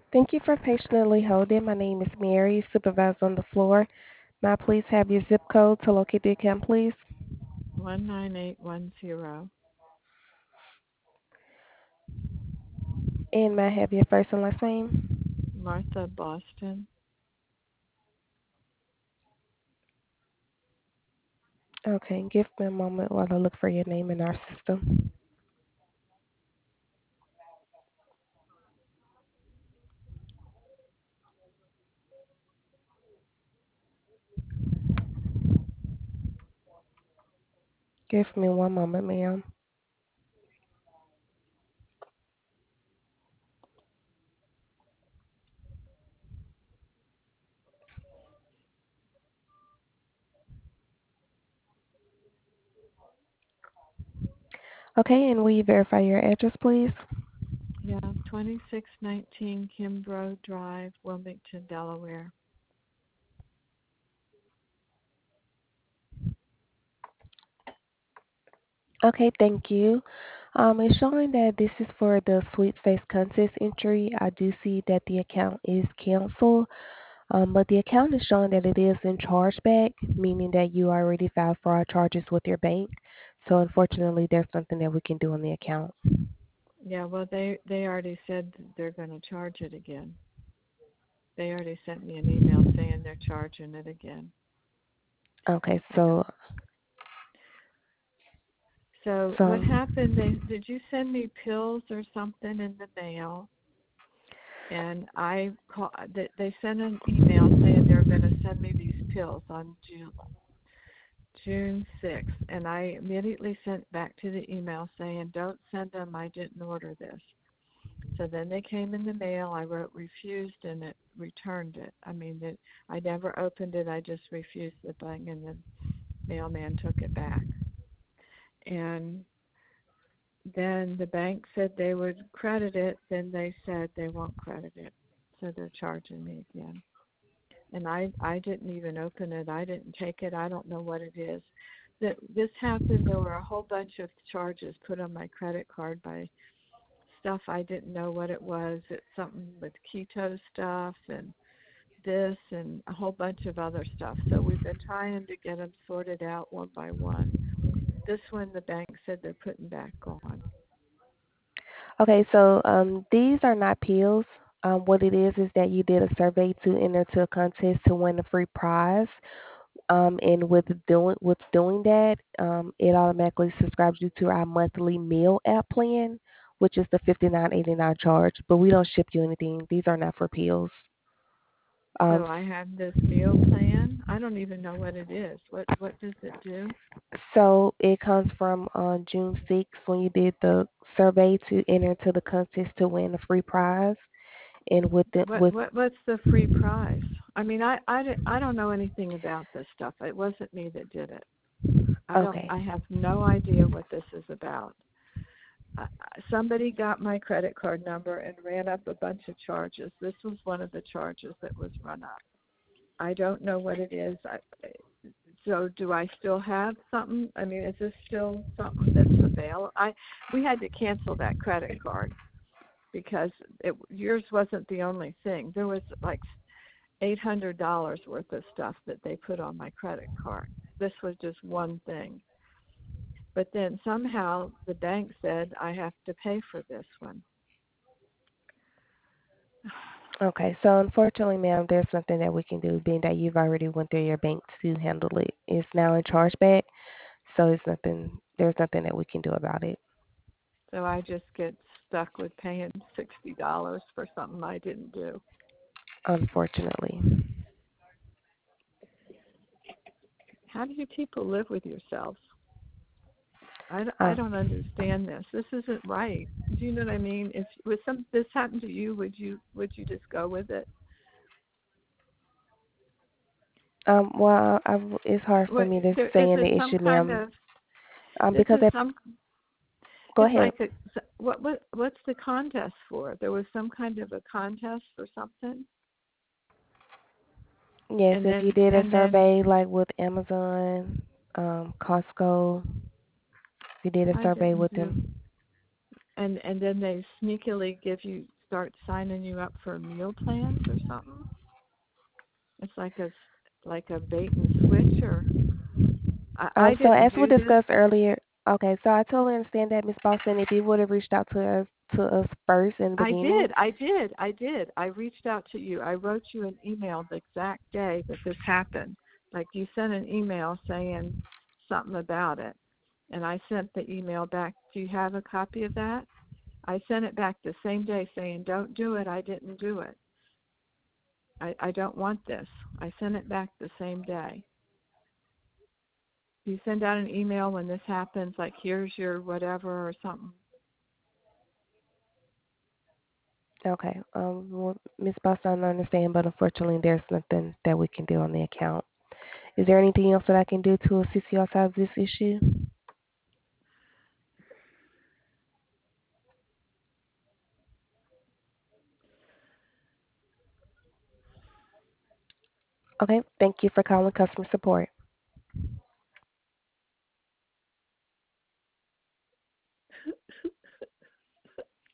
Thank you for patiently holding. My name is Mary, supervisor on the floor. May I please have your zip code to locate the account, please? 19810. And may I have your first and last name? Martha Boston. Okay, give me a moment while I look for your name in our system. Give me one moment, ma'am. Okay, and will you verify your address, please? Yeah, 2619 Kimbrough Drive, Wilmington, Delaware. Okay, thank you. It's showing that this is for the sweepstakes contest entry. I do see that the account is canceled, but the account is showing that it is in chargeback, meaning that you already filed fraud charges with your bank. So unfortunately, there's nothing that we can do on the account. Yeah, well, they already said they're going to charge it again. They already sent me an email saying they're charging it again. Okay, And so so what so happened? Did you send me pills or something in the mail? And they sent an email saying they're going to send me these pills on June 6th, and I immediately sent back to the email saying, "Don't send them. I didn't order this." So then they came in the mail. I wrote refused, and it returned it. I mean, I never opened it. I just refused the thing, and the mailman took it back. And then the bank said they would credit it. Then they said they won't credit it, so they're charging me again. And I didn't even open it. I didn't take it. I don't know what it is. That this happened. There were a whole bunch of charges put on my credit card by stuff I didn't know what it was. It's something with keto stuff and this and a whole bunch of other stuff. So we've been trying to get them sorted out one by one. This one, the bank said they're putting back on. okay, so these are not pills. What it is that you did a survey to enter to a contest to win a free prize. And with doing that, it automatically subscribes you to our monthly meal app plan, which is the $59.89 charge. But we don't ship you anything. These are not for pills. Um, So I have this meal plan. I don't even know what it is. What does it do? so it comes from on June 6th when you did the survey to enter to the contest to win a free prize. And with the with What's the free prize? I mean, I don't know anything about this stuff. It wasn't me that did it. okay, I have no idea what this is about. Somebody got my credit card number and ran up a bunch of charges. This was one of the charges that was run up. I don't know what it is. So do I still have something? I mean, is this still something that's available? We had to cancel that credit card because yours wasn't the only thing. There was like $800 worth of stuff that they put on my credit card. This was just one thing. But then somehow the bank said I have to pay for this one. okay. So unfortunately, ma'am, there's nothing that we can do, being that you've already went through your bank to handle it. It's now in chargeback, so it's nothing. There's nothing that we can do about it. So I just get stuck with paying $60 for something I didn't do. Unfortunately. How do you people live with yourselves? I Um, don't understand this. This isn't right. Do you know what I mean? If was this happened to you, would you just go with it? well, it's hard for What me to is say it any some issue, kind ma'am, of this because is some go it's ahead. like what's the contest for? There was some kind of a contest for something, Yes, and if you then did a and then survey like with Amazon, Costco, you did a I survey didn't with do them. and then they sneakily give you start signing you up for meal plans or something. It's like a bait and switch, or I So didn't as we do this. discussed earlier, okay, so I totally understand that, Miss Boston. If you would have reached out to us first in the I beginning, did, I did, I did. I reached out to you. I wrote you an email the exact day that this happened. Like you sent an email saying something about it, and I sent the email back. Do you have a copy of that? I sent it back the same day saying, "Don't do it. I didn't do it. I don't want this." I sent it back the same day. You send out an email when this happens, like here's your whatever or something. okay. Well, Miss Boston, I understand, but unfortunately, there's nothing that we can do on the account. Is there anything else that I can do to assist you outside of this issue? Okay. Thank you for calling customer support.